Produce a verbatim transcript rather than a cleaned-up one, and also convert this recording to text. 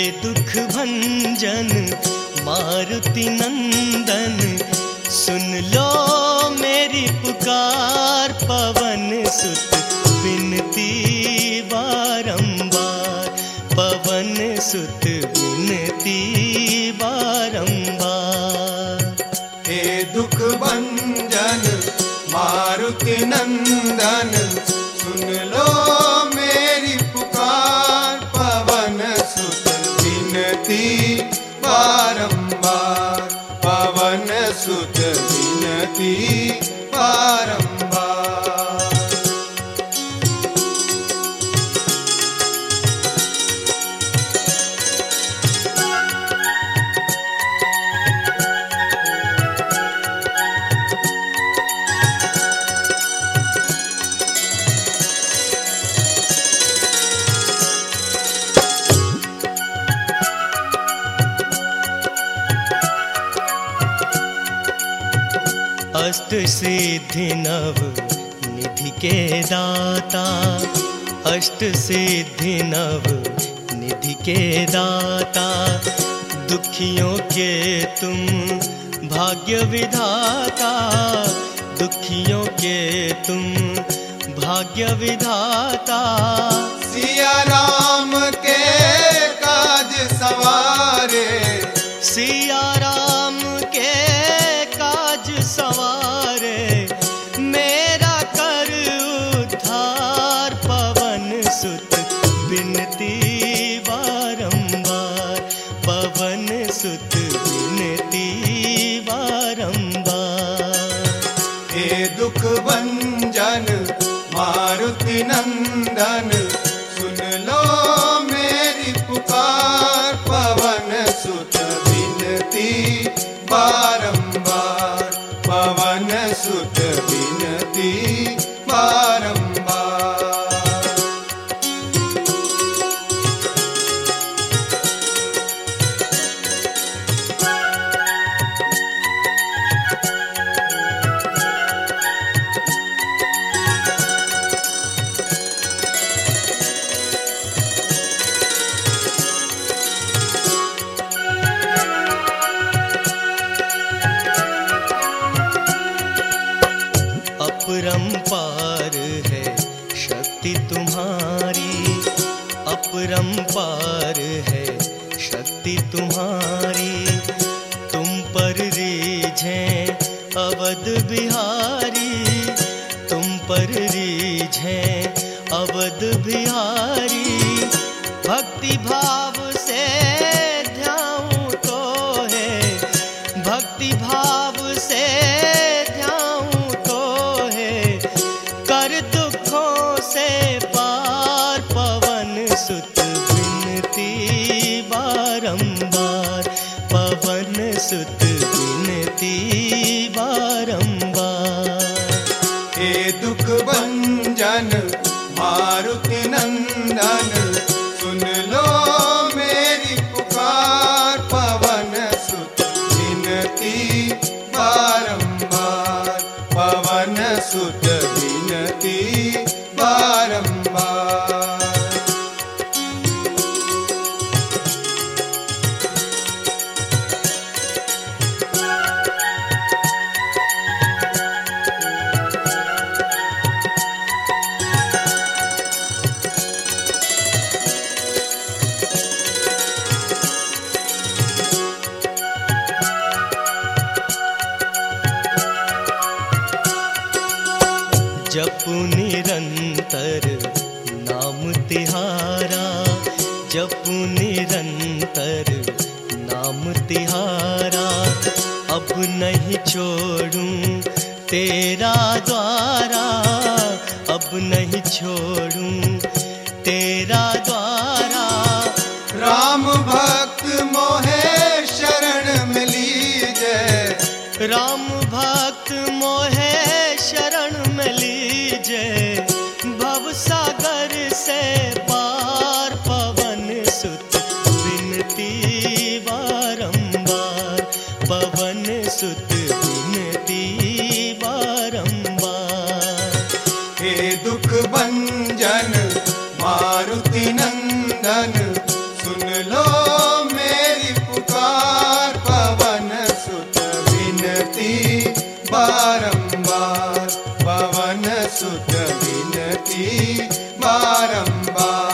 दुख भंजन मारुति नंदन, सुन लो मेरी पुकार। पवन सुत विनती बारंबार, पवन सुत विनती बारंबार। हे दुख भंजन मारुति नंदन, सुन लो मेरी पुकार। पवन सुत विनती बारंबार, पवन सुत विनती बारंबार। अष्ट सिद्धि नव निधि के दाता, अष्ट सिद्धि नव निधि के दाता। दुखियों के तुम भाग्य विधाता, दुखियों के तुम भाग्य विधाता। सिया राम के काज सवारे, सिया राम के काज सवारे। मेरा कर उद्धार, पवन सुत विनती बारंबार, पवन सुत विनती बारंबार। हे दुख भंजन मारुति नंदन, सुन लो मेरी पुकार। पवन सुत विनती बारंबार, पवन सुत विनती बारंबार। अपरंपार है शक्ति तुम्हारी, अपरंपार है शक्ति तुम्हारी। तुम पर रीझें अवध बिहारी, तुम पर रीझें अवध बिहारी। भक्ति भाव से ध्याऊं तो है, भक्ति भाव से कर दुखों से पार। पवन सुत विनती बारंबार, पवन सुत विनती बारंबार। हे दुख भंजन मारुति नंदन, सुन लो मेरी पुकार। पवन सुत विनती बारंबार, पवन सुत विनती बारंबार। जपु निरंतर नाम तिहारा, जपु निरंतर नाम तिहारा। अब नहीं छोड़ूं तेरा द्वारा, अब नहीं छोड़ूं तेरा द्वारा। राम भक्त मोहे शरण में लीजे, राम भक्त मोहे शरण में लीजे। भव सागर से पार, पवन सुत विनती बारंबार, पवन सुत विनती बारंबार। हे दुख भंजन मारुति नंदन, सुन लो विनती बारंबार।